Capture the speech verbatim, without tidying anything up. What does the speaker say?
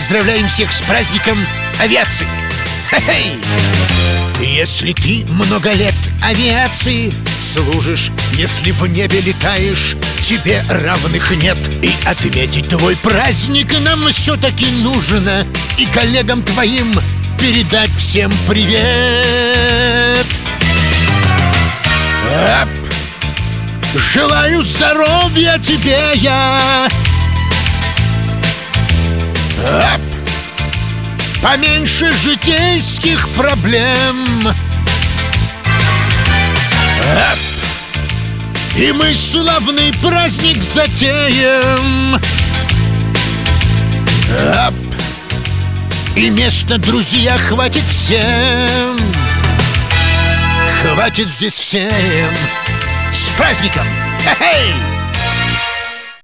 поздравляем всех с праздником авиации! Хе-хей! Если ты много лет авиации служишь, если в небе летаешь, тебе равных нет. И отметить твой праздник нам все-таки нужно, и коллегам твоим передать всем привет. Ап! Желаю здоровья тебе я. Ап! Поменьше житейских проблем. Ап! И мы славный праздник затеем. Ап! И места, друзья, хватит всем. Хватит здесь всем. С праздником! Хе-хей!